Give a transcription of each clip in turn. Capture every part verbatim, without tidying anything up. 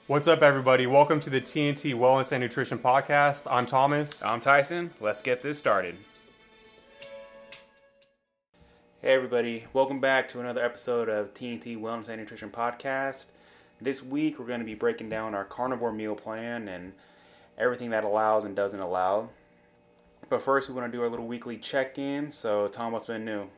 What's up, everybody? Welcome to the T N T Wellness and Nutrition Podcast. I'm Thomas. I'm Tyson. Let's get this started. Hey, everybody. Welcome back to another episode of T N T Wellness and Nutrition Podcast. This week, we're going to be breaking down our carnivore meal plan and everything that allows and doesn't allow. But first, we want to do our little weekly check-in. So, Tom, what's been new?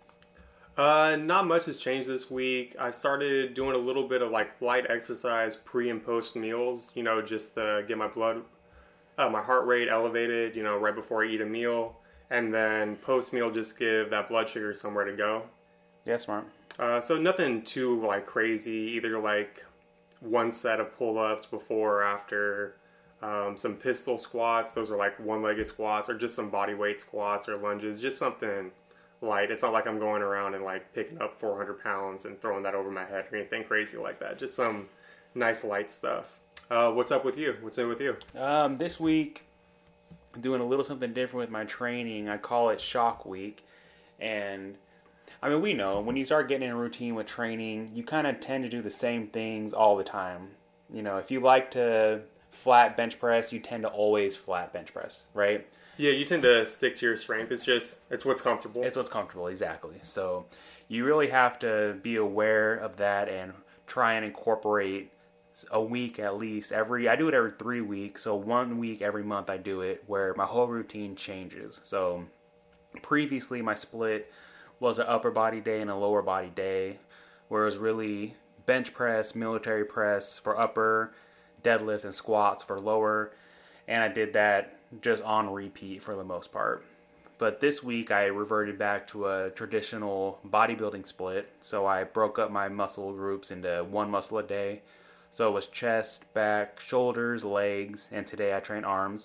Uh, not much has changed this week. I started doing a little bit of like light exercise pre and post meals, you know, just to get my blood, uh, my heart rate elevated, you know, right before I eat a meal. And then post meal, just give that blood sugar somewhere to go. Yeah, smart. Uh, so nothing too like crazy, either like one set of pull-ups before or after, um, some pistol squats. Those are like one-legged squats, or just some body weight squats or lunges, just something light. It's not like I'm going around and like picking up four hundred pounds and throwing that over my head or anything crazy like that. Just some nice light stuff. Uh, what's up with you? What's in with you? Um, this week, doing a little something different with my training. I call it Shock Week. And I mean, we know when you start getting in a routine with training, you kind of tend to do the same things all the time. You know, if you like to flat bench press, you tend to always flat bench press, right? Yeah, you tend to stick to your strength. It's just, it's what's comfortable. It's what's comfortable, exactly. So you really have to be aware of that and try and incorporate a week at least. Every I do it every three weeks, so one week every month I do it where my whole routine changes. So previously my split was an upper body day and a lower body day, where it was really bench press, military press for upper, deadlifts and squats for lower, and I did that just on repeat for the most part. But this week I reverted back to a traditional bodybuilding split. So I broke up my muscle groups into one muscle a day. So it was chest, back, shoulders, legs, and today I train arms.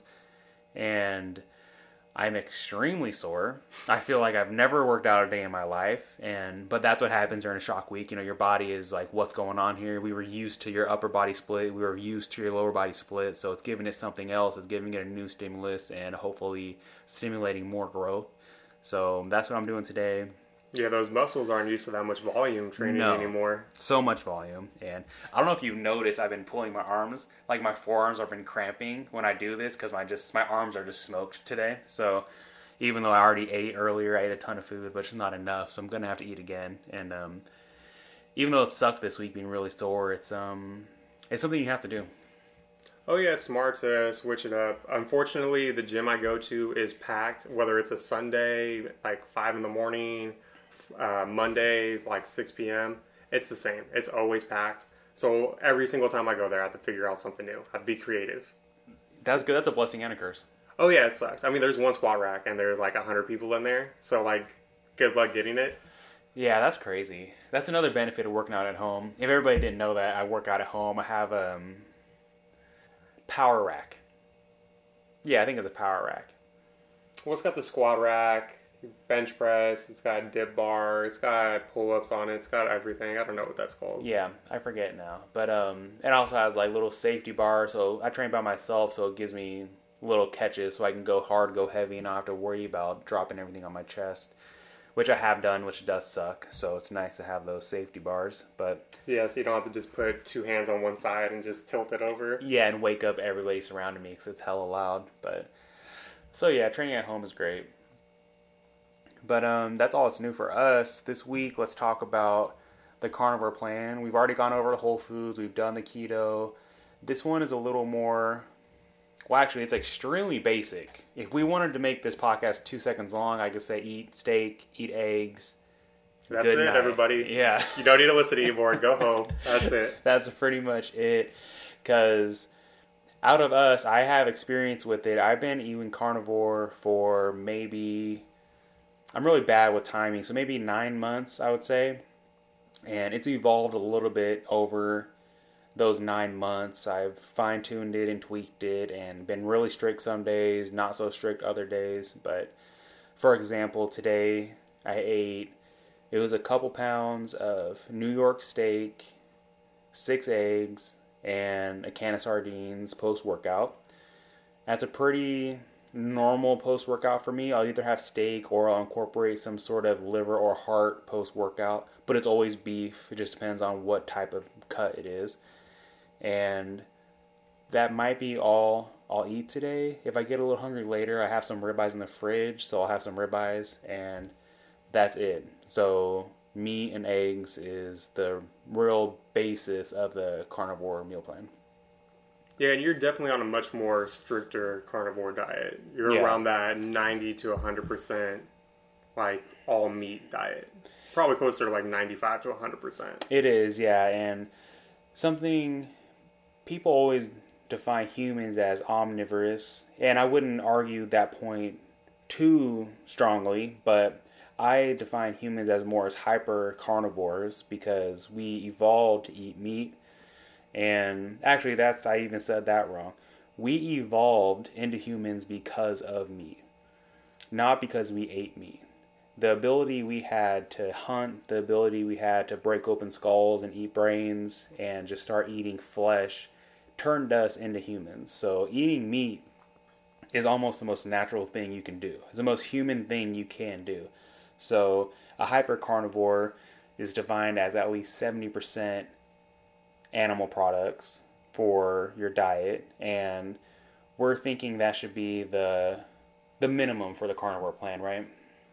And I'm extremely sore. I feel like I've never worked out a day in my life, and but that's what happens during a shock week. You know, your body is like, what's going on here? We were used to your upper body split. We were used to your lower body split, so it's giving it something else. It's giving it a new stimulus and hopefully stimulating more growth. So that's what I'm doing today. Yeah, those muscles aren't used to that much volume training no, anymore. So much volume. And I don't know if you've noticed, I've been pulling my arms. Like my forearms have been cramping when I do this because my just my arms are just smoked today. So even though I already ate earlier, I ate a ton of food, but it's not enough. So I'm going to have to eat again. And um, even though it sucked this week being really sore, it's um it's something you have to do. Oh yeah, it's smart to switch it up. Unfortunately, the gym I go to is packed, whether it's a Sunday, like five in the morning, Uh, Monday, like six p.m. It's the same. It's always packed. So every single time I go there, I have to figure out something new. I have to be creative. That's good. That's a blessing and a curse. Oh yeah, it sucks. I mean, there's one squat rack and there's like one hundred people in there. So like, good luck getting it. Yeah, that's crazy. That's another benefit of working out at home. If everybody didn't know that, I work out at home. I have a um, power rack. Yeah, I think it's a power rack. Well, it's got the squat rack, bench press, it's got a dip bar, it's got pull-ups on it, it's got everything. I don't know what that's called. Yeah, I forget now. But um, it also has like little safety bars, so I train by myself, so it gives me little catches so I can go hard, go heavy, and not have to worry about dropping everything on my chest, which I have done, which does suck. So it's nice to have those safety bars. But so yeah, so you don't have to just put two hands on one side and just tilt it over. Yeah, and wake up everybody surrounding me because it's hella loud. But so yeah, training at home is great. But um, that's all that's new for us. This week, let's talk about the carnivore plan. We've already gone over the whole foods. We've done the keto. This one is a little more, well, actually, it's extremely basic. If we wanted to make this podcast two seconds long, I could say eat steak, eat eggs. That's good it, night. everybody. Yeah. You don't need to listen anymore. Go home. That's it. That's pretty much it. Because out of us, I have experience with it. I've been eating carnivore for maybe... I'm really bad with timing, so maybe nine months, I would say. And it's evolved a little bit over those nine months. I've fine-tuned it and tweaked it and been really strict some days, not so strict other days. But, for example, today I ate, it was a couple pounds of New York steak, six eggs, and a can of sardines post-workout. That's a pretty normal post-workout for me. I'll either have steak or I'll incorporate some sort of liver or heart post-workout, but it's always beef. It just depends on what type of cut it is. And that might be all I'll eat today. If I get a little hungry later, I have some ribeyes in the fridge, so I'll have some ribeyes, and that's it. So meat and eggs is the real basis of the carnivore meal plan. Yeah, and you're definitely on a much more stricter carnivore diet. You're Yeah. around that ninety to one hundred percent like all meat diet. Probably closer to like ninety-five to one hundred percent. It is, yeah, and something people always define humans as omnivorous, and I wouldn't argue that point too strongly, but I define humans as more as hyper carnivores because we evolved to eat meat. And actually, that's I even said that wrong. We evolved into humans because of meat, not because we ate meat. The ability we had to hunt, the ability we had to break open skulls and eat brains and just start eating flesh turned us into humans. So eating meat is almost the most natural thing you can do. It's the most human thing you can do. So a hyper carnivore is defined as at least seventy percent animal products for your diet, and we're thinking that should be the the minimum for the carnivore plan, right?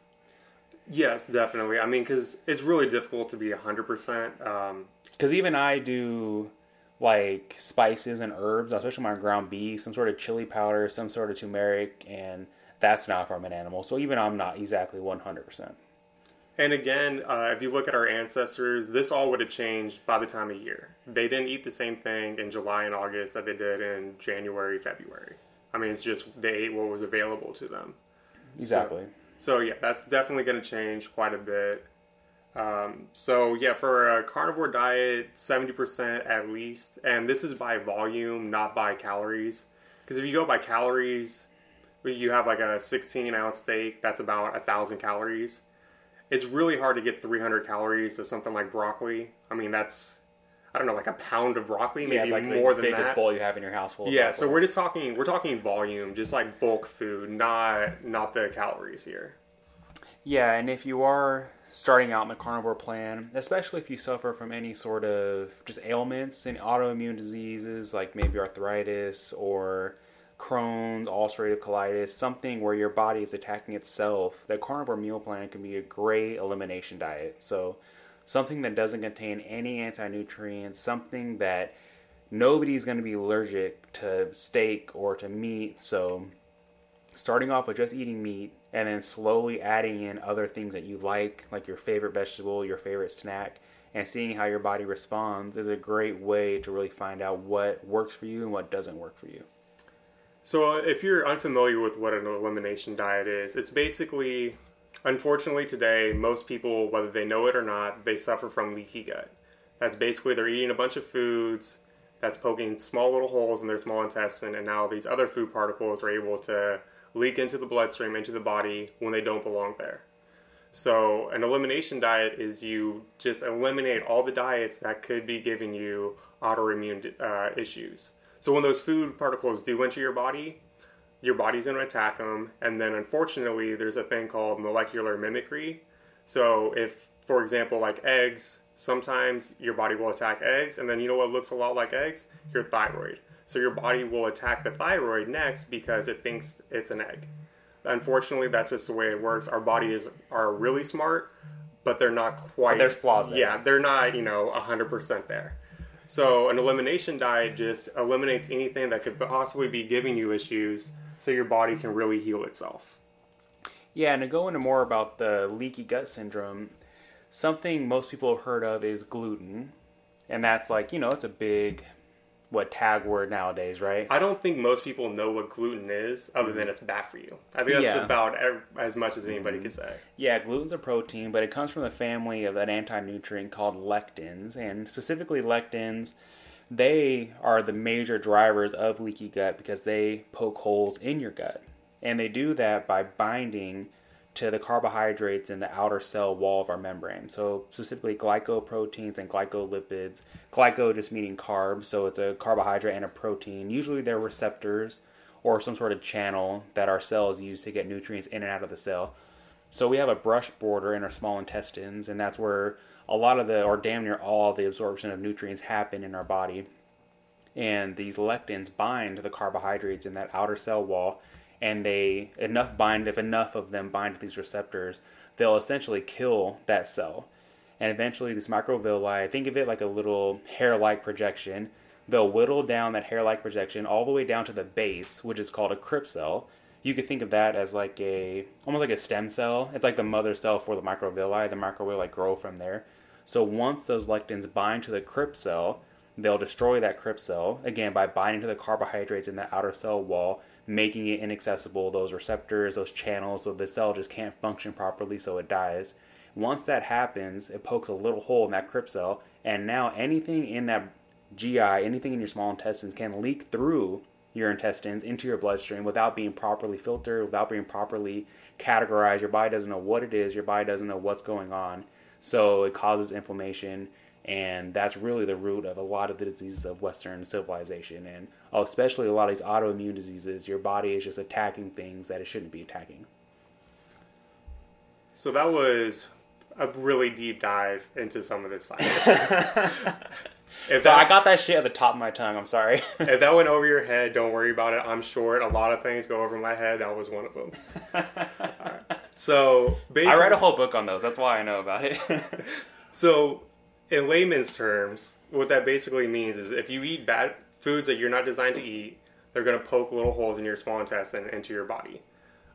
Yes, definitely. I mean, because it's really difficult to be one hundred percent. Um, Because even I do like spices and herbs, especially my ground beef, some sort of chili powder, some sort of turmeric, and that's not from an animal. So even I'm not exactly one hundred percent. and again, uh, if you look at our ancestors, this all would have changed by the time of year. They didn't eat the same thing in July and August that they did in January, February. I mean, it's just they ate what was available to them. Exactly. So, so yeah, that's definitely going to change quite a bit. Um, so yeah, for a carnivore diet, seventy percent at least, and this is by volume, not by calories. Because if you go by calories, you have like a sixteen ounce steak, that's about a thousand calories. It's really hard to get three hundred calories of something like broccoli. I mean, that's, I don't know, like a pound of broccoli, maybe Yeah, it's like more the than biggest that. bowl you have in your house full of Yeah, broccoli. so we're just talking, we're talking volume, just like bulk food, not not the calories here. Yeah, and if you are starting out in the carnivore plan, especially if you suffer from any sort of just ailments and autoimmune diseases like maybe arthritis or Crohn's, ulcerative colitis, something where your body is attacking itself, the carnivore meal plan can be a great elimination diet. So something that doesn't contain any anti-nutrients, something that nobody's going to be allergic to steak or to meat. So starting off with just eating meat and then slowly adding in other things that you like, like your favorite vegetable, your favorite snack, and seeing how your body responds is a great way to really find out what works for you and what doesn't work for you. So if you're unfamiliar with what an elimination diet is, it's basically, unfortunately today, most people, whether they know it or not, they suffer from leaky gut. That's basically they're eating a bunch of foods that's poking small little holes in their small intestine, and now these other food particles are able to leak into the bloodstream, into the body when they don't belong there. So an elimination diet is you just eliminate all the diets that could be giving you autoimmune uh, issues. So when those food particles do enter your body, your body's going to attack them. And then unfortunately, there's a thing called molecular mimicry. So if, for example, like eggs, sometimes your body will attack eggs. And then you know what looks a lot like eggs? Your thyroid. So your body will attack the thyroid next because it thinks it's an egg. Unfortunately, that's just the way it works. Our bodies are really smart, but they're not quite. But there's flaws there. Yeah, they're not, you know, one hundred percent there. So an elimination diet just eliminates anything that could possibly be giving you issues so your body can really heal itself. Yeah, and to go into more about the leaky gut syndrome, something most people have heard of is gluten. And that's like, you know, it's a big, what, tag word nowadays, right? I don't think most people know what gluten is other than it's bad for you. I think that's Yeah. about ev- as much as anybody could say. Yeah, gluten's a protein, but it comes from the family of an anti-nutrient called lectins. And specifically lectins, they are the major drivers of leaky gut because they poke holes in your gut. And they do that by binding to the carbohydrates in the outer cell wall of our membrane. So specifically glycoproteins and glycolipids. Glyco just meaning carbs, so it's a carbohydrate and a protein. Usually they're receptors or some sort of channel that our cells use to get nutrients in and out of the cell. So we have a brush border in our small intestines, and that's where a lot of the, or damn near all of the absorption of nutrients happen in our body. and these lectins bind to the carbohydrates in that outer cell wall, and they enough bind if enough of them bind to these receptors, they'll essentially kill that cell. And eventually these microvilli, think of it like a little hair-like projection, they'll whittle down that hair-like projection all the way down to the base, which is called a crypt cell. You could think of that as like a, almost like a stem cell. It's like the mother cell for the microvilli. The microvilli grow from there. So once those lectins bind to the crypt cell, they'll destroy that crypt cell, again, by binding to the carbohydrates in the outer cell wall, making it inaccessible, those receptors, those channels, so the cell just can't function properly, so it dies. Once that happens, it pokes a little hole in that crypt cell, and now anything in that G I, anything in your small intestines can leak through your intestines into your bloodstream without being properly filtered, without being properly categorized. Your body doesn't know what it is, your body doesn't know what's going on. So it causes inflammation, and that's really the root of a lot of the diseases of Western civilization, and especially a lot of these autoimmune diseases. Your body is just attacking things that it shouldn't be attacking. So that was a really deep dive into some of this science. If so that, I got that shit at the top of my tongue. I'm sorry. If that went over your head, don't worry about it. I'm short. A lot of things go over my head. That was one of them. All right. So basically, I read a whole book on those. That's why I know about it. So in layman's terms, what that basically means is if you eat bad foods that you're not designed to eat, they're going to poke little holes in your small intestine into your body.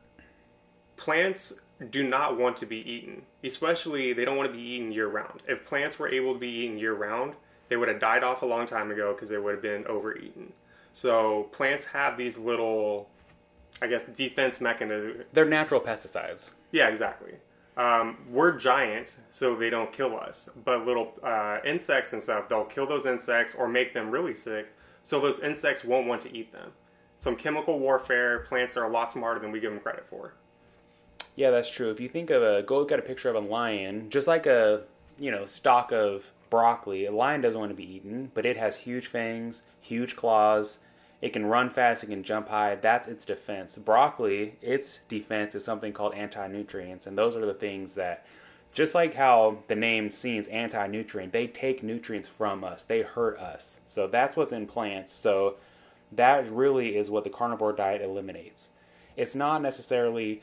Plants do not want to be eaten. Especially, they don't want to be eaten year-round. If plants were able to be eaten year-round, they would have died off a long time ago because they would have been overeaten. So plants have these little, I guess, defense mechanisms. They're natural pesticides. Yeah, exactly. Um, we're giant, so they don't kill us. But little uh, insects and stuff, they'll kill those insects or make them really sick, so those insects won't want to eat them. Some chemical warfare, plants are a lot smarter than we give them credit for. Yeah, that's true. If you think of a, go look at a picture of a lion, just like a, you know, stalk of broccoli, a lion doesn't want to be eaten, but it has huge fangs, huge claws, it can run fast, it can jump high, that's its defense. Broccoli, its defense is something called anti-nutrients, and those are the things that, just like how the name seems anti-nutrient, they take nutrients from us, they hurt us. So that's what's in plants, so that really is what the carnivore diet eliminates. It's not necessarily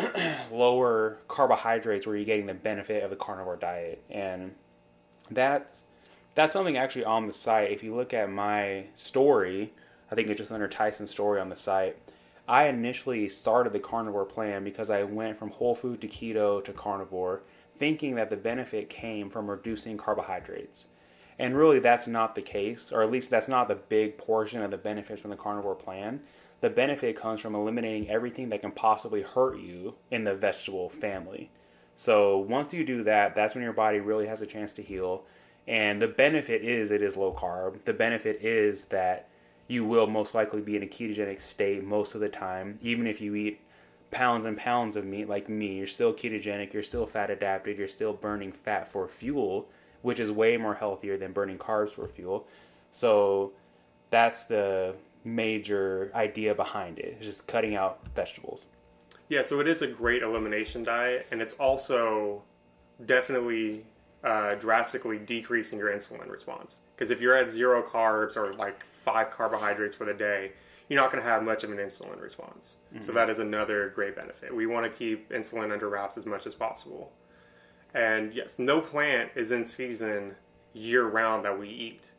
lower carbohydrates where you're getting the benefit of the carnivore diet, and That's that's something actually on the site. If you look at my story, I think it's just under Tyson's story on the site, I initially started the carnivore plan because I went from whole food to keto to carnivore, thinking that the benefit came from reducing carbohydrates. And really that's not the case, or at least that's not the big portion of the benefits from the carnivore plan. The benefit comes from eliminating everything that can possibly hurt you in the vegetable family. So once you do that, that's when your body really has a chance to heal. And the benefit is it is low carb. The benefit is that you will most likely be in a ketogenic state most of the time. Even if you eat pounds and pounds of meat like me, you're still ketogenic, you're still fat adapted, you're still burning fat for fuel, which is way more healthier than burning carbs for fuel. So that's the major idea behind it. It's just cutting out vegetables. Yeah, so it is a great elimination diet, and it's also definitely uh, drastically decreasing your insulin response. Because if you're at zero carbs or like five carbohydrates for the day, you're not going to have much of an insulin response. Mm-hmm. So that is another great benefit. We want to keep insulin under wraps as much as possible. And yes, no plant is in season year-round that we eat.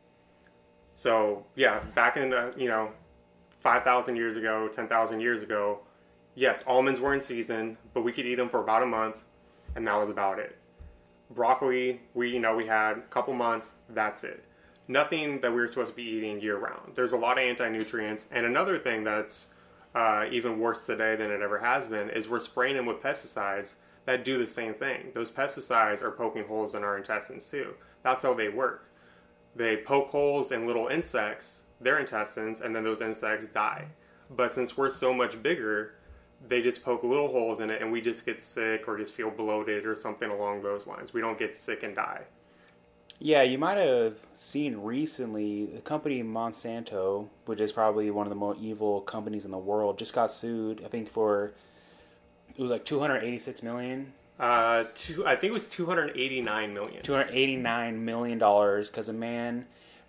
So yeah, back in, the, you know, five thousand years ago, ten thousand years ago, yes, almonds were in season, but we could eat them for about a month, and that was about it. Broccoli, we you know we had a couple months, that's it. Nothing that we were supposed to be eating year-round. There's a lot of anti-nutrients, and another thing that's uh, even worse today than it ever has been is we're spraying them with pesticides that do the same thing. Those pesticides are poking holes in our intestines too. That's how they work. They poke holes in little insects, their intestines, and then those insects die. But since we're so much bigger, they just poke little holes in it, and we just get sick or just feel bloated or something along those lines. We don't get sick and die. Yeah, you might have seen recently the company Monsanto, which is probably one of the more evil companies in the world, just got sued, I think, for, it was like two hundred eighty-six million dollars. Uh, two, I think it was two hundred eighty-nine million dollars. two hundred eighty-nine million dollars because a man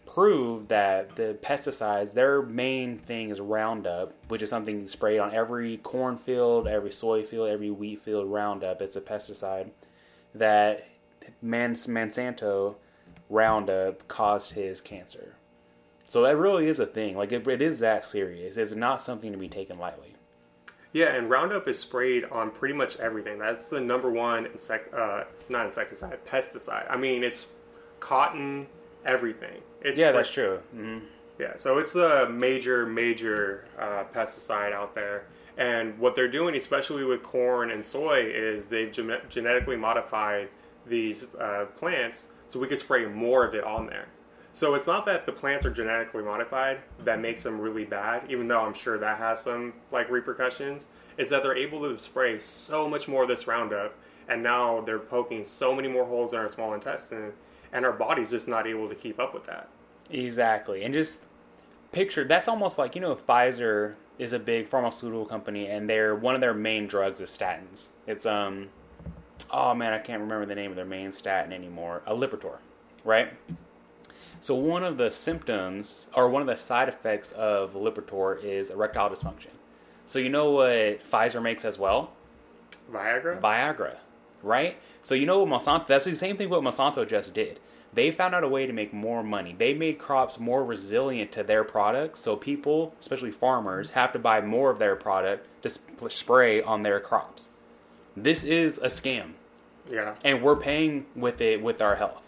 proved that the pesticides, their main thing is Roundup, which is something sprayed on every cornfield, every soy field, every wheat field. Roundup, it's a pesticide that Monsanto Roundup caused his cancer. So that really is a thing. Like it, it is that serious. It's not something to be taken lightly. Yeah, and Roundup is sprayed on pretty much everything. That's the number one insect, uh, not insecticide, pesticide. I mean, it's cotton, everything. It's yeah, spray- that's true. Mm-hmm. Yeah, so it's a major, major uh, pesticide out there. And what they're doing, especially with corn and soy, is they've gen- genetically modified these uh, plants so we can spray more of it on there. So it's not that the plants are genetically modified that makes them really bad, even though I'm sure that has some like repercussions. It's that they're able to spray so much more of this Roundup, and now they're poking so many more holes in our small intestine, and our body's just not able to keep up with that. Exactly. And just picture, that's almost like, you know, Pfizer is a big pharmaceutical company, and they're one of their main drugs is statins. It's, um, oh man, I can't remember the name of their main statin anymore. A Lipitor, right? So one of the symptoms, or one of the side effects of Lipitor is erectile dysfunction. So you know what Pfizer makes as well? Viagra? Viagra, right? So you know what Monsanto, that's the same thing what Monsanto just did. They found out a way to make more money. They made crops more resilient to their products, so people, especially farmers, have to buy more of their product to sp- spray on their crops. This is a scam. Yeah. And we're paying with it with our health.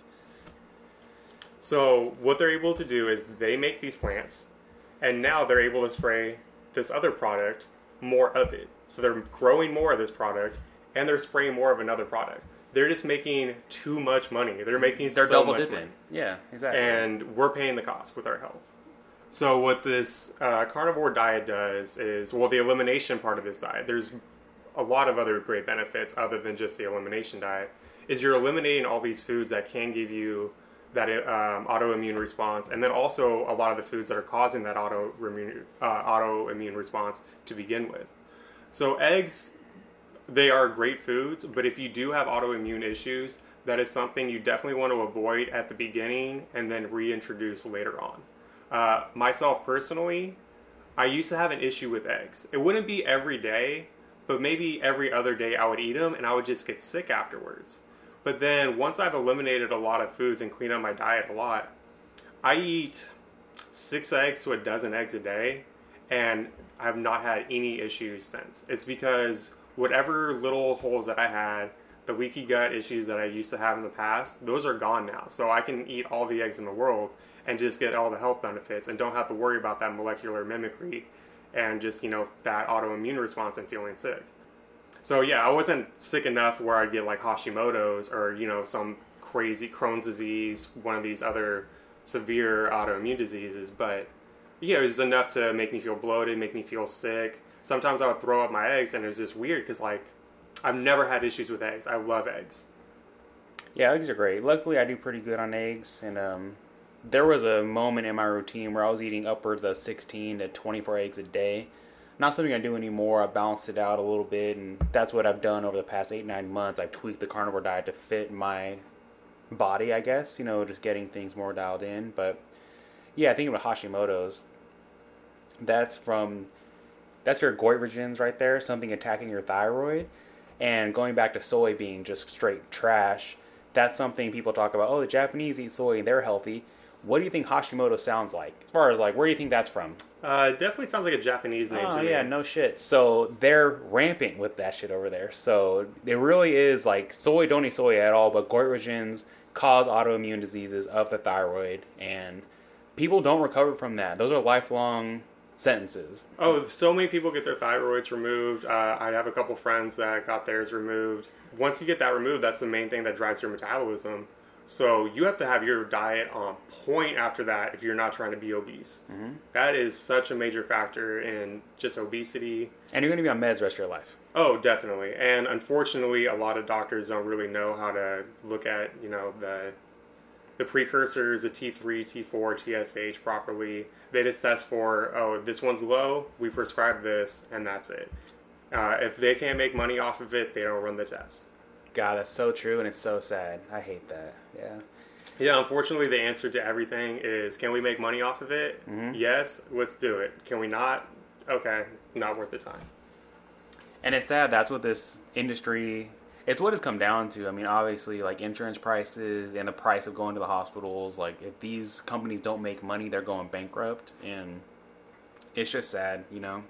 So what they're able to do is they make these plants, and now they're able to spray this other product, more of it. So they're growing more of this product, and they're spraying more of another product. They're just making too much money. They're making They're so double much dipping. money. Yeah, exactly. And we're paying the cost with our health. So what this uh, carnivore diet does is, well, the elimination part of this diet, there's a lot of other great benefits other than just the elimination diet, is you're eliminating all these foods that can give you that um, autoimmune response, and then also a lot of the foods that are causing that autoimmune uh, autoimmune response to begin with. So eggs, they are great foods, but if you do have autoimmune issues, that is something you definitely want to avoid at the beginning and then reintroduce later on. Uh, myself personally, I used to have an issue with eggs. It wouldn't be every day, but maybe every other day I would eat them and I would just get sick afterwards. But then once I've eliminated a lot of foods and cleaned up my diet a lot, I eat six eggs to a dozen eggs a day, and I've not had any issues since. It's because whatever little holes that I had, the leaky gut issues that I used to have in the past, those are gone now. So I can eat all the eggs in the world and just get all the health benefits and don't have to worry about that molecular mimicry and just, you know, that autoimmune response and feeling sick. So yeah, I wasn't sick enough where I'd get like Hashimoto's or, you know, some crazy Crohn's disease, one of these other severe autoimmune diseases, but yeah, it was enough to make me feel bloated, make me feel sick. Sometimes I would throw up my eggs, and it was just weird because like I've never had issues with eggs. I love eggs. Yeah, eggs are great. Luckily, I do pretty good on eggs, and um, there was a moment in my routine where I was eating upwards of sixteen to twenty-four eggs a day. Not something I do anymore. I balanced it out a little bit, and that's what I've done over the past eight, nine months. I've tweaked the carnivore diet to fit my body, I guess, you know, just getting things more dialed in. But yeah, thinking about Hashimoto's, that's from, that's your goitrogens right there, something attacking your thyroid. And going back to soy being just straight trash, that's something people talk about, oh, the Japanese eat soy and they're healthy. What do you think Hashimoto sounds like? As far as like, where do you think that's from? Uh, it definitely sounds like a Japanese name Oh to me. yeah, no shit. So they're rampant with that shit over there. So it really is like soy, don't eat soy at all, but goitrogens cause autoimmune diseases of the thyroid, and people don't recover from that. Those are lifelong sentences. Oh, so many people get their thyroids removed. Uh, I have a couple friends that got theirs removed. Once you get that removed, that's the main thing that drives your metabolism. So you have to have your diet on point after that if you're not trying to be obese. Mm-hmm. That is such a major factor in just obesity. And you're going to be on meds the rest of your life. Oh, definitely. And unfortunately, a lot of doctors don't really know how to look at, you know, the the precursors, the T three, T four, T S H properly. They just test for, oh, this one's low, we prescribe this, and that's it. Uh, if they can't make money off of it, they don't run the test. God, that's so true, and it's so sad. I hate that. Yeah. Yeah, unfortunately, the answer to everything is, can we make money off of it? Mm-hmm. Yes, let's do it. Can we not? Okay, not worth the time. And it's sad, that's what this industry, it's what it's come down to. I mean, obviously, like insurance prices and the price of going to the hospitals, like if these companies don't make money, they're going bankrupt. And it's just sad, you know?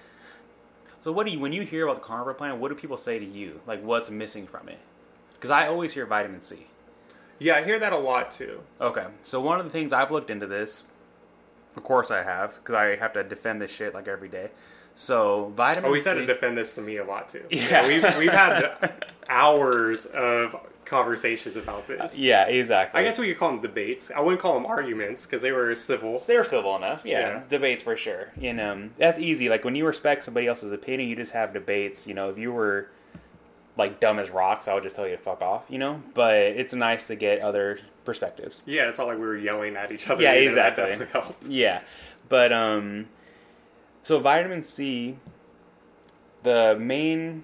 So what do you, when you hear about the carnivore plan, what do people say to you? Like what's missing from it? Because I always hear vitamin C. Yeah, I hear that a lot too. Okay, so one of the things I've looked into this, of course I have, because I have to defend this shit like every day. So vitamin C. Oh, he's had to defend this to me a lot too. Yeah, yeah we've we've had hours of conversations about this. Yeah, exactly. I guess we could call them debates. I wouldn't call them arguments because they were civil. They were civil enough. Yeah, Yeah. debates for sure. You know, that's easy. Like when you respect somebody else's opinion, you just have debates. You know, if you were like dumb as rocks, I would just tell you to fuck off. You know, but it's nice to get other perspectives. Yeah, it's not like we were yelling at each other. Yeah, either. exactly. That definitely helped. Yeah, but um, so vitamin C, the main,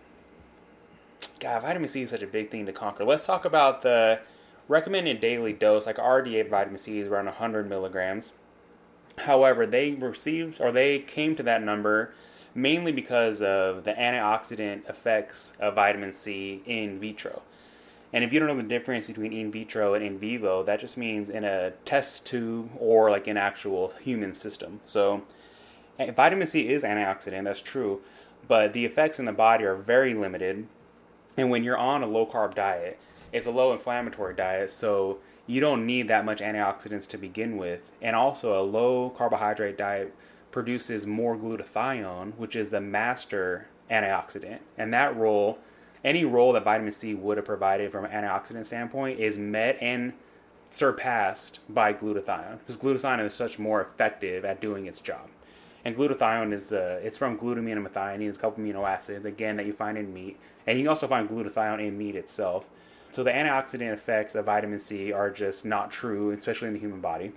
God, vitamin C is such a big thing to conquer. Let's talk about the recommended daily dose. Like R D A vitamin C is around one hundred milligrams. However, they received, or they came to that number mainly because of the antioxidant effects of vitamin C in vitro. And if you don't know the difference between in vitro and in vivo, that just means in a test tube or like an actual human system. So vitamin C is antioxidant, that's true, but the effects in the body are very limited. And when you're on a low-carb diet, it's a low-inflammatory diet, so you don't need that much antioxidants to begin with. And also, a low-carbohydrate diet produces more glutathione, which is the master antioxidant. And that role, any role that vitamin C would have provided from an antioxidant standpoint, is met and surpassed by glutathione, because glutathione is such more effective at doing its job. And glutathione is uh, it's from glutamine and methionine. It's a couple amino acids, again, that you find in meat. And you can also find glutathione in meat itself. So the antioxidant effects of vitamin C are just not true, especially in the human body.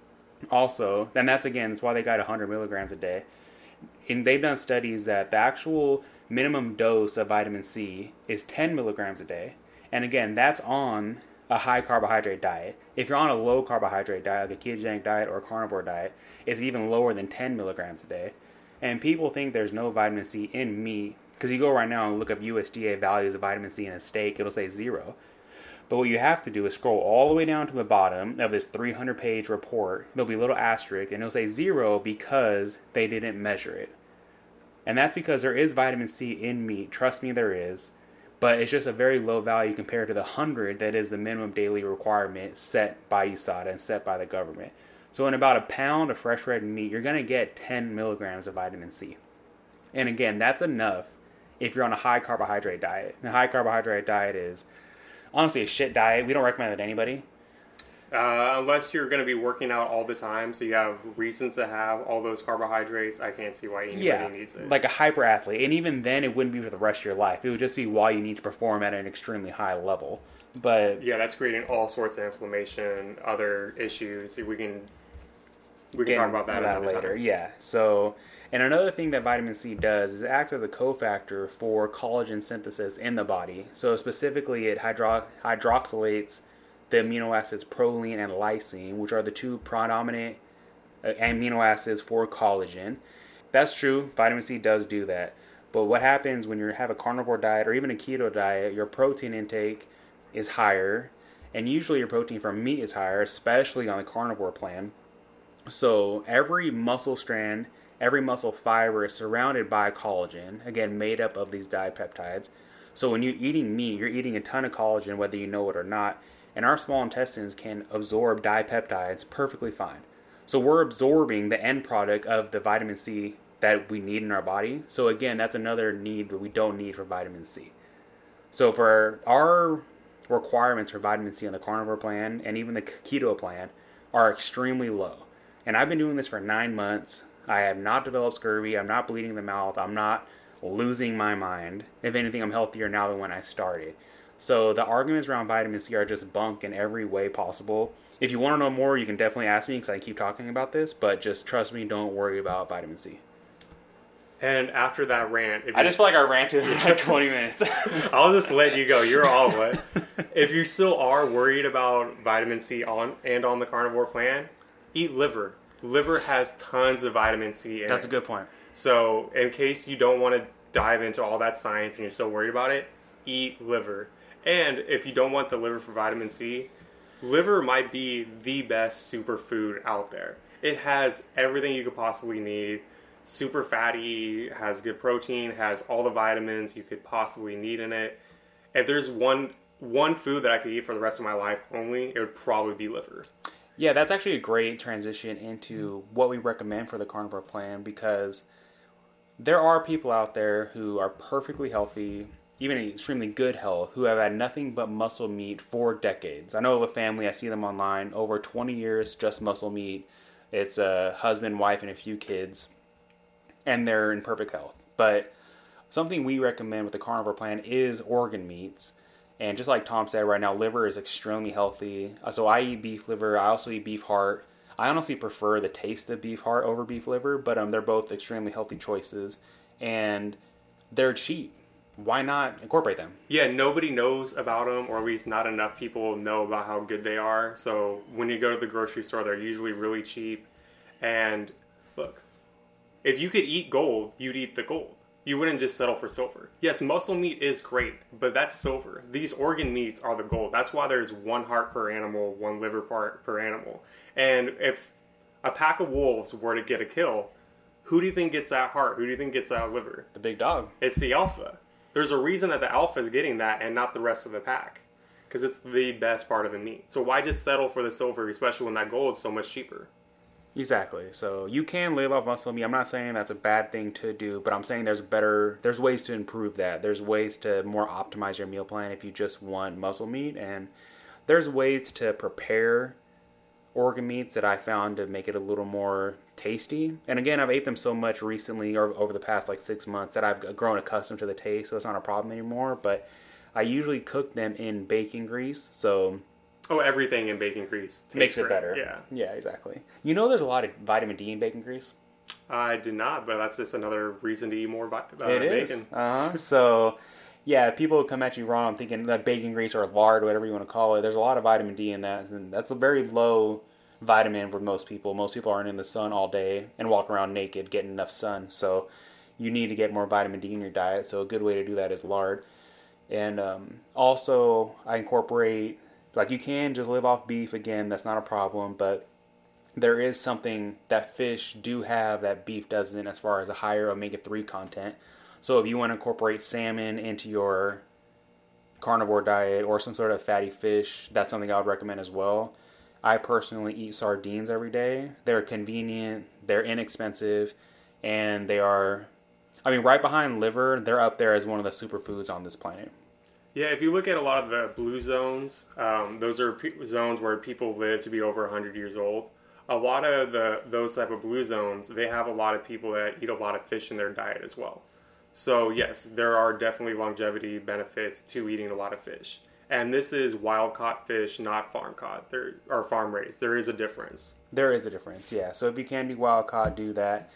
Also, and that's again, that's why they got one hundred milligrams a day. And they've done studies that the actual minimum dose of vitamin C is ten milligrams a day. And again, that's on a high carbohydrate diet. If you're on a low carbohydrate diet, like a ketogenic diet or a carnivore diet, it's even lower than ten milligrams a day. And people think there's no vitamin C in meat, because you go right now and look up U S D A values of vitamin C in a steak, it'll say zero. But what you have to do is scroll all the way down to the bottom of this three hundred page report. There'll be a little asterisk, and it'll say zero because they didn't measure it. And that's because there is vitamin C in meat. Trust me, there is. But it's just a very low value compared to the one hundred that is the minimum daily requirement set by U S A D A and set by the government. So in about a pound of fresh red meat, you're going to get ten milligrams of vitamin C. And again, that's enough if you're on a high carbohydrate diet. And a high carbohydrate diet is honestly a shit diet. We don't recommend it to anybody. Uh, unless you're going to be working out all the time, so you have reasons to have all those carbohydrates, I can't see why anybody Yeah, needs it. like a hyper athlete. And even then, it wouldn't be for the rest of your life. It would just be while you need to perform at an extremely high level. But yeah, that's creating all sorts of inflammation, other issues. We can we can Get talk about that, that another later. time. Yeah. So, and another thing that vitamin C does is it acts as a cofactor for collagen synthesis in the body. So specifically, it hydro- hydroxylates the amino acids proline and lysine, which are the two predominant uh, amino acids for collagen. That's true. Vitamin C does do that. But what happens when you have a carnivore diet or even a keto diet, your protein intake is higher, and usually your protein from meat is higher, especially on the carnivore plan. So every muscle strand, every muscle fiber is surrounded by collagen, again, made up of these dipeptides. So when you're eating meat, you're eating a ton of collagen, whether you know it or not, and our small intestines can absorb dipeptides perfectly fine. So we're absorbing the end product of the vitamin C that we need in our body. So again, that's another need that we don't need for vitamin C. So for our requirements for vitamin C on the carnivore plan and even the keto plan are extremely low. And I've been doing this for nine months. I have not developed scurvy. I'm not bleeding in the mouth. I'm not losing my mind. If anything, I'm healthier now than when I started. So the arguments around vitamin C are just bunk in every way possible. If you want to know more, you can definitely ask me because I keep talking about this. But just trust me, don't worry about vitamin C. And after that rant, if I just feel like I ranted for like twenty minutes. I'll just let you go. You're all wet. If you still are worried about vitamin C on and on the carnivore plan, eat liver. Liver has tons of vitamin C in That's it. a good point. So in case you don't want to dive into all that science and you're still worried about it, eat liver. And if you don't want the liver for vitamin C, liver might be the best superfood out there. It has everything you could possibly need. Super fatty, has good protein, has all the vitamins you could possibly need in it. If there's one one food that I could eat for the rest of my life only, it would probably be liver. Yeah, that's actually a great transition into what we recommend for the carnivore plan, because there are people out there who are perfectly healthy, even in extremely good health, who have had nothing but muscle meat for decades. I know of a family, I see them online, over twenty years, just muscle meat. It's a husband, wife, and a few kids, and they're in perfect health. But something we recommend with the carnivore plan is organ meats. And just like Tom said, right now, liver is extremely healthy. So I eat beef liver. I also eat beef heart. I honestly prefer the taste of beef heart over beef liver, but um, they're both extremely healthy choices. And they're cheap. Why not incorporate them? Yeah, nobody knows about them, or at least not enough people know about how good they are. So when you go to the grocery store, they're usually really cheap. And look, if you could eat gold, you'd eat the gold. You wouldn't just settle for silver. Yes, muscle meat is great, but that's silver. These organ meats are the gold. That's why there's one heart per animal, one liver part per animal. And if a pack of wolves were to get a kill, who do you think gets that heart? Who do you think gets that liver? The big dog. It's the alpha. There's a reason that the alpha is getting that and not the rest of the pack, because it's the best part of the meat. So why just settle for the silver, especially when that gold is so much cheaper? Exactly. So you can live off muscle meat. I'm not saying that's a bad thing to do, but I'm saying there's better, there's ways to improve that. There's ways to more optimize your meal plan if you just want muscle meat. And there's ways to prepare organ meats that I found to make it a little more tasty. And again, I've ate them so much recently or over the past like six months that I've grown accustomed to the taste, so it's not a problem anymore. But I usually cook them in bacon grease, so Oh, everything in bacon grease makes it great. better. Yeah. Yeah, exactly. You know there's a lot of vitamin D in bacon grease? I did not, but that's just another reason to eat more vi- uh, It bacon. is. Uh-huh. So, yeah, people come at you wrong thinking that bacon grease or lard, whatever you want to call it, there's a lot of vitamin D in that, and that's a very low vitamin for most people. Most people aren't in the sun all day and walk around naked getting enough sun, so you need to get more vitamin D in your diet, so a good way to do that is lard. And um, also, I incorporate, like, you can just live off beef, again, that's not a problem, but there is something that fish do have that beef doesn't as far as a higher omega three content. So if you want to incorporate salmon into your carnivore diet or some sort of fatty fish, that's something I would recommend as well. I personally eat sardines every day. They're convenient, they're inexpensive, and they are, I mean, right behind liver, they're up there as one of the superfoods on this planet. Yeah, if you look at a lot of the blue zones, um, those are pe- zones where people live to be over one hundred years old. A lot of the those type of blue zones, they have a lot of people that eat a lot of fish in their diet as well. So yes, there are definitely longevity benefits to eating a lot of fish. And this is wild caught fish, not farm caught, there, or farm raised. There is a difference. There is a difference, yeah. So if you can do wild caught, do that.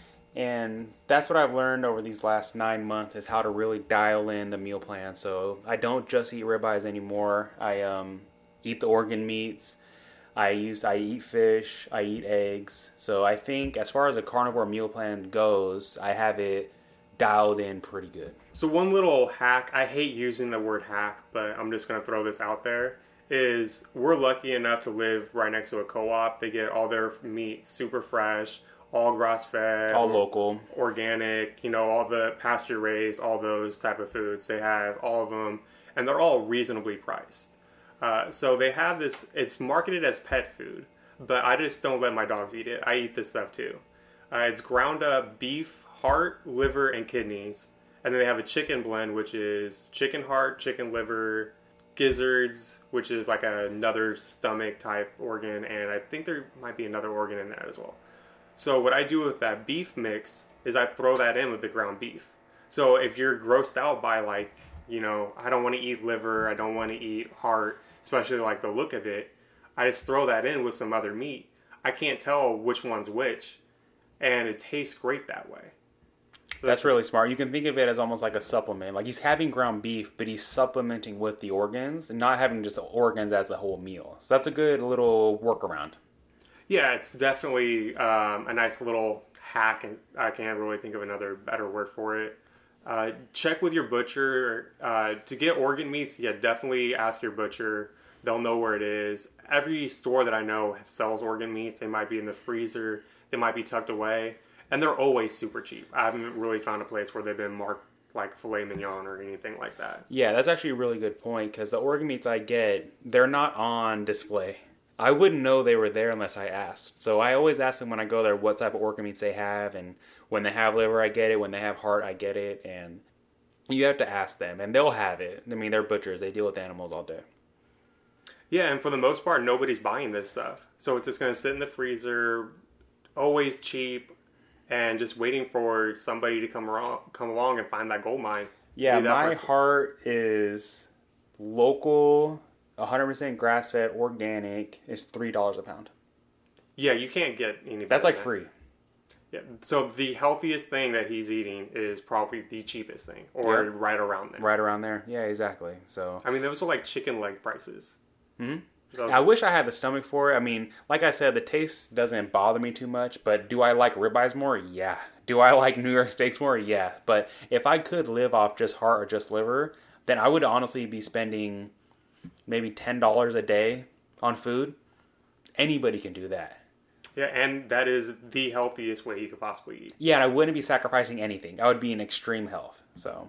And that's what I've learned over these last nine months is how to really dial in the meal plan. So I don't just eat ribeyes anymore. I um, eat the organ meats. I use I eat fish. I eat eggs. So I think as far as a carnivore meal plan goes, I have it dialed in pretty good. So one little hack, I hate using the word hack, but I'm just going to throw this out there, is we're lucky enough to live right next to a co-op. They get all their meat super fresh, all grass-fed, all local, organic, you know, all the pasture-raised, all those type of foods. They have all of them, and they're all reasonably priced. Uh, so they have this, it's marketed as pet food, but I just don't let my dogs eat it. I eat this stuff too. Uh, it's ground up beef, heart, liver, and kidneys. And then they have a chicken blend, which is chicken heart, chicken liver, gizzards, which is like another stomach type organ, and I think there might be another organ in that as well. So what I do with that beef mix is I throw that in with the ground beef. So if you're grossed out by, like, you know, I don't want to eat liver, I don't want to eat heart, especially like the look of it, I just throw that in with some other meat. I can't tell which one's which, and it tastes great that way. So that's, that's really smart. You can think of it as almost like a supplement. Like he's having ground beef, but he's supplementing with the organs and not having just the organs as a whole meal. So that's a good little workaround. Yeah, it's definitely um, a nice little hack, and I can't really think of another better word for it. Uh, check with your butcher. Uh, to get organ meats, yeah, definitely ask your butcher. They'll know where it is. Every store that I know sells organ meats. They might be in the freezer. They might be tucked away. And they're always super cheap. I haven't really found a place where they've been marked like filet mignon or anything like that. Yeah, that's actually a really good point, because the organ meats I get, they're not on display. I wouldn't know they were there unless I asked. So I always ask them when I go there what type of organ meats they have, and when they have liver, I get it. When they have heart, I get it. And you have to ask them, and they'll have it. I mean, they're butchers. They deal with animals all day. Yeah, and for the most part, nobody's buying this stuff. So it's just going to sit in the freezer, always cheap, and just waiting for somebody to come around, come along and find that gold mine. Yeah, my person. heart is local, one hundred percent grass-fed, organic. It's three dollars a pound. Yeah, you can't get any. That's like that. free. Yeah. So the healthiest thing that he's eating is probably the cheapest thing, or Yeah. right around there. Right around there. Yeah, exactly. So I mean, those are like chicken leg prices. hmm Those- I wish I had the stomach for it. I mean, like I said, the taste doesn't bother me too much, but do I like ribeyes more? Yeah. Do I like New York steaks more? Yeah. But if I could live off just heart or just liver, then I would honestly be spending maybe ten dollars a day on food. Anybody can do that. Yeah, and that is the healthiest way you could possibly eat. Yeah, and I wouldn't be sacrificing anything. I would be in extreme health. So,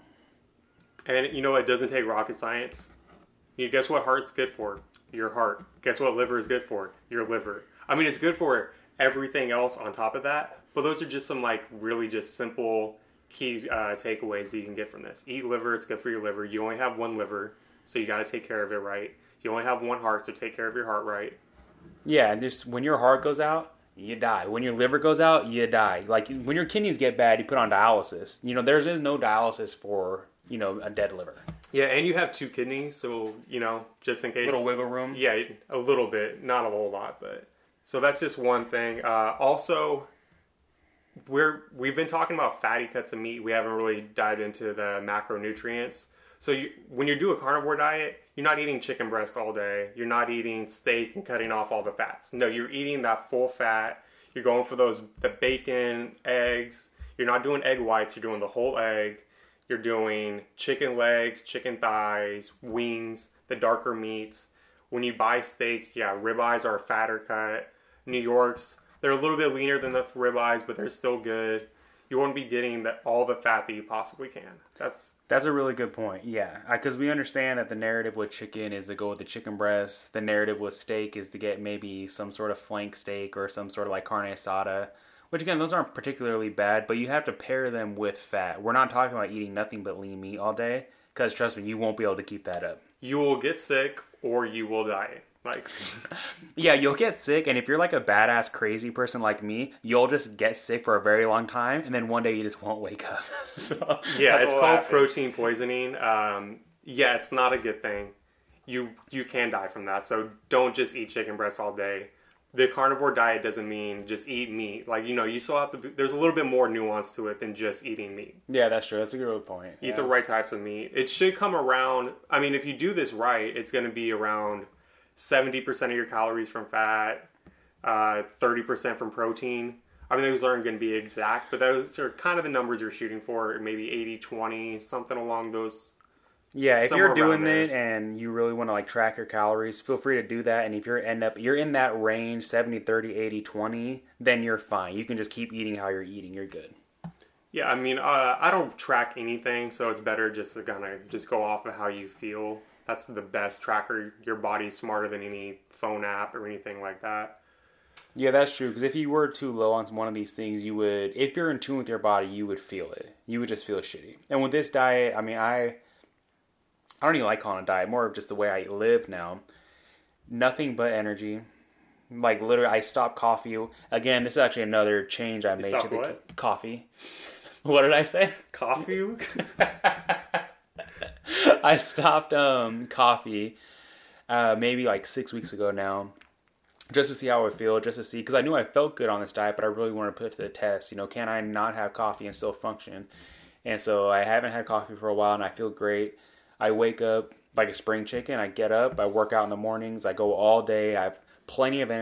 And you know, it doesn't take rocket science. You guess what heart's good for? Your heart. Guess what liver is good for? Your liver. I mean, it's good for everything else on top of that, but those are just some like really just simple key uh, takeaways that you can get from this. Eat liver, it's good for your liver. You only have one liver, so you got to take care of it right. You only have one heart, so take care of your heart right. yeah, and just when your heart goes out, you die. When your liver goes out, you die. Like when your kidneys get bad, you put on dialysis. You know, there's is no dialysis for, you know, a dead liver. Yeah, and you have two kidneys, so, you know, just in case. Little wiggle room. Yeah, a little bit. Not a whole lot, but... So that's just one thing. Uh, also, we're, we've been talking about fatty cuts of meat. We haven't really dived into the macronutrients. So you, when you do a carnivore diet, you're not eating chicken breast all day. You're not eating steak and cutting off all the fats. No, you're eating that full fat. You're going for those the bacon, eggs. You're not doing egg whites. You're doing the whole egg. You're doing chicken legs, chicken thighs, wings, the darker meats. When you buy steaks, yeah, ribeyes are a fatter cut. New York's, they're a little bit leaner than the ribeyes, but they're still good. You want to be getting the, all the fat that you possibly can. That's That's a really good point. Yeah, because we understand that the narrative with chicken is to go with the chicken breast. The narrative with steak is to get maybe some sort of flank steak or some sort of like carne asada. Which again, those aren't particularly bad, but you have to pair them with fat. We're not talking about eating nothing but lean meat all day, because trust me, you won't be able to keep that up. you will get sick or you will die. Like, yeah, you'll get sick, and if you're like a badass crazy person like me, you'll just get sick for a very long time, and then one day you just won't wake up. So yeah, it's called happen. protein poisoning. Um, yeah, it's not a good thing. You you can die from that. So don't just eat chicken breast all day. The carnivore diet doesn't mean just eat meat. Like, you know, you still have to, be, there's a little bit more nuance to it than just eating meat. Yeah, that's true. That's a good point. Eat yeah. the right types of meat. It should come around, I mean, if you do this right, it's going to be around seventy percent of your calories from fat, uh, thirty percent from protein. I mean, those aren't going to be exact, but those are kind of the numbers you're shooting for, maybe eighty twenty, something along those. Yeah, if somewhere you're doing around it and you really want to like track your calories, feel free to do that. And if you're end up you're in that range, seventy thirty, eighty twenty, then you're fine. You can just keep eating how you're eating. You're good. Yeah, I mean, uh, I don't track anything, so it's better just to kind of just go off of how you feel. That's the best tracker. Your body's smarter than any phone app or anything like that. Yeah, that's true. Because if you were too low on one of these things, you would, if you're in tune with your body, you would feel it. You would just feel shitty. And with this diet, I mean, I, I don't even like calling it a diet. More of just the way I live now. Nothing but energy. Like literally, I stopped coffee. Again, this is actually another change I You made stopped to the what? coffee. What did I say? Coffee? I stopped um, coffee uh, maybe like six weeks ago now. just to see how I feel, just to see, because I knew I felt good on this diet, but I really wanted to put it to the test. You know, can I not have coffee and still function? And so I haven't had coffee for a while, and I feel great. I wake up like a spring chicken. I get up, I work out in the mornings, I go all day. I have plenty of energy.